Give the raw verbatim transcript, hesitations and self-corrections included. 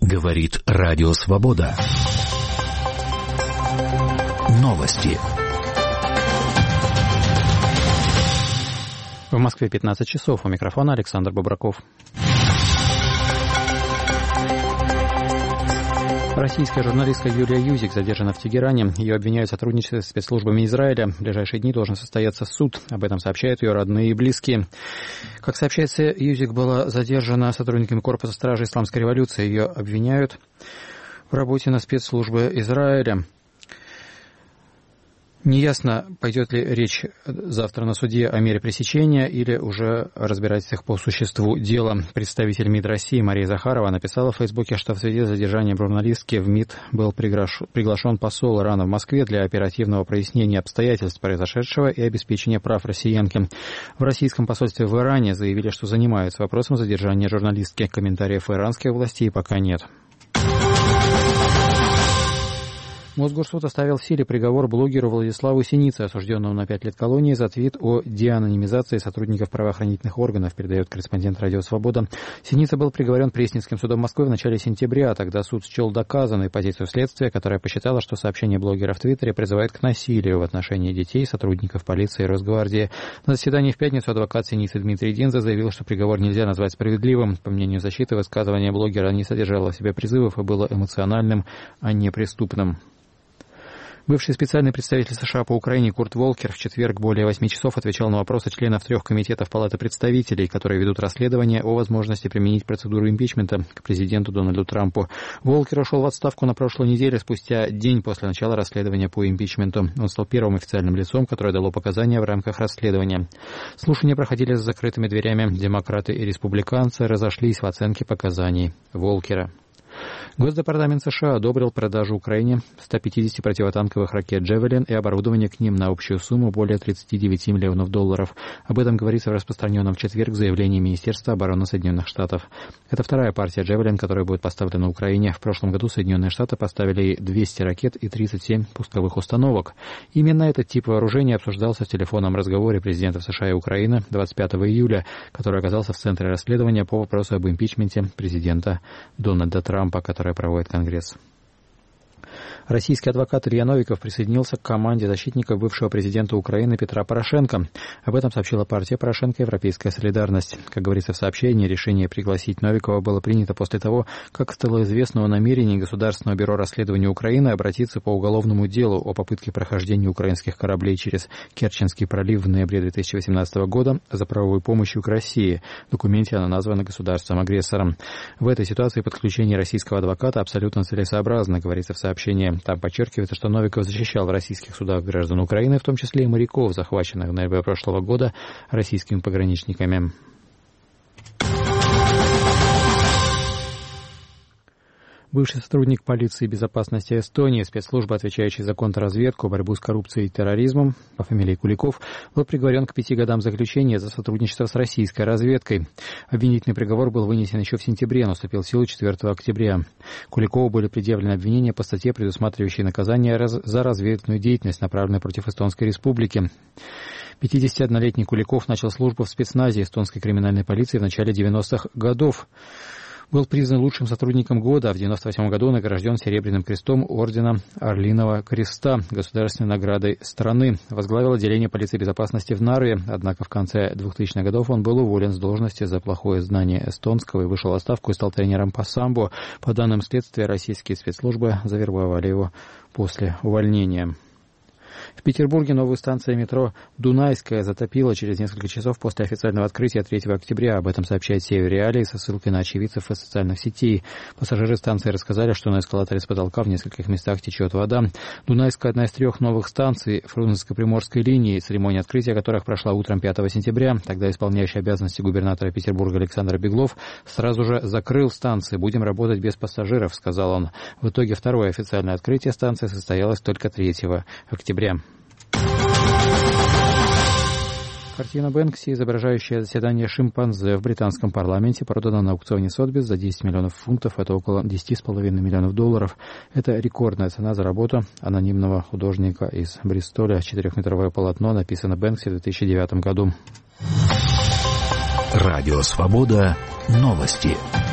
Говорит Радио Свобода. Новости. В Москве пятнадцать часов. У микрофона Александр Бобраков. Российская журналистка Юлия Юзик задержана в Тегеране. Ее обвиняют в сотрудничестве с спецслужбами Израиля. В ближайшие дни должен состояться суд. Об этом сообщают ее родные и близкие. Как сообщается, Юзик была задержана сотрудниками корпуса стражи исламской революции. Ее обвиняют в работе на спецслужбы Израиля. Неясно, пойдет ли речь завтра на суде о мере пресечения или уже разбирательствах по существу дела. Представитель МИД России Мария Захарова написала в Фейсбуке, что в связи с задержанием журналистки в МИД был приглашен посол Ирана в Москве для оперативного прояснения обстоятельств произошедшего и обеспечения прав россиянки. В российском посольстве в Иране заявили, что занимаются вопросом задержания журналистки. Комментариев иранских властей пока нет. Мосгорсуд оставил в силе приговор блогеру Владиславу Синице, осужденному на пять лет колонии за твит о деанонимизации сотрудников правоохранительных органов, передает корреспондент Радио Свобода. Синица был приговорен Пресненским судом Москвы в начале сентября. Тогда суд счел доказанной позицию следствия, которая посчитала, что сообщение блогера в Твиттере призывает к насилию в отношении детей, сотрудников полиции и Росгвардии. На заседании в пятницу адвокат Синицы Дмитрий Динза заявил, что приговор нельзя назвать справедливым. По мнению защиты, высказывание блогера не содержало в себе призывов и было эмоциональным, а не преступным. Бывший специальный представитель США по Украине Курт Волкер в четверг более восьми часов отвечал на вопросы членов трех комитетов Палаты представителей, которые ведут расследование о возможности применить процедуру импичмента к президенту Дональду Трампу. Волкер ушел в отставку на прошлой неделе, спустя день после начала расследования по импичменту. Он стал первым официальным лицом, которое дало показания в рамках расследования. Слушания проходили с закрытыми дверями. Демократы и республиканцы разошлись в оценке показаний Волкера. Госдепартамент США одобрил продажу Украине ста пятидесяти противотанковых ракет «Джевелин» и оборудование к ним на общую сумму более тридцати девяти миллионов долларов. Об этом говорится в распространенном в четверг заявлении Министерства обороны Соединенных Штатов. Это вторая партия «Джевелин», которая будет поставлена Украине. В прошлом году Соединенные Штаты поставили двести ракет и тридцать семь пусковых установок. Именно этот тип вооружения обсуждался в телефонном разговоре президентов США и Украины двадцать пятого июля, который оказался в центре расследования по вопросу об импичменте президента Дональда Трампа, который проводит Конгресс. Российский адвокат Илья Новиков присоединился к команде защитников бывшего президента Украины Петра Порошенко. Об этом сообщила партия Порошенко «Европейская солидарность». Как говорится в сообщении, решение пригласить Новикова было принято после того, как стало известно о намерении Государственного бюро расследования Украины обратиться по уголовному делу о попытке прохождения украинских кораблей через Керченский пролив в ноябре две тысячи восемнадцатого года за правовой помощью к России. В документе она названа государством-агрессором. В этой ситуации подключение российского адвоката абсолютно целесообразно, говорится в сообщении. Там подчеркивается, что Новиков защищал в российских судах граждан Украины, в том числе и моряков, захваченных в ноябре прошлого года российскими пограничниками. Бывший сотрудник полиции безопасности Эстонии, спецслужбы, отвечающей за контрразведку, борьбу с коррупцией и терроризмом, по фамилии Куликов, был приговорен к пяти годам заключения за сотрудничество с российской разведкой. Обвинительный приговор был вынесен еще в сентябре, но вступил в силу четвёртого октября. Куликову были предъявлены обвинения по статье, предусматривающей наказание за разведывательную деятельность, направленную против Эстонской Республики. пятидесятиоднолетний Куликов начал службу в спецназе эстонской криминальной полиции в начале девяностых годов. Был признан лучшим сотрудником года, а в девяносто восьмом году награжден Серебряным крестом ордена Орлиного креста, государственной наградой страны. Возглавил отделение полиции безопасности в Нарве, однако в конце двухтысячных годов он был уволен с должности за плохое знание эстонского и вышел в отставку и стал тренером по самбо. По данным следствия, российские спецслужбы завербовали его после увольнения. В Петербурге новую станцию метро «Дунайская» затопило через несколько часов после официального открытия третьего октября. Об этом сообщает Север Реалии со ссылкой на очевидцев из социальных сетей. Пассажиры станции рассказали, что на эскалаторе с потолка в нескольких местах течет вода. Дунайская – одна из трех новых станций Фрунзенско-Приморской линии, церемония открытия которых прошла утром пятого сентября. Тогда исполняющий обязанности губернатора Петербурга Александр Беглов сразу же закрыл станции. «Будем работать без пассажиров», — сказал он. В итоге второе официальное открытие станции состоялось только третьего октября. Картина Бэнкси, изображающая заседание шимпанзе в британском парламенте, продана на аукционе Сотбис за десять миллионов фунтов. Это около десять с половиной миллионов долларов. Это рекордная цена за работу анонимного художника из Бристоля. Четырехметровое полотно написано Бэнкси в две тысячи девятом году. Радио Свобода. Новости.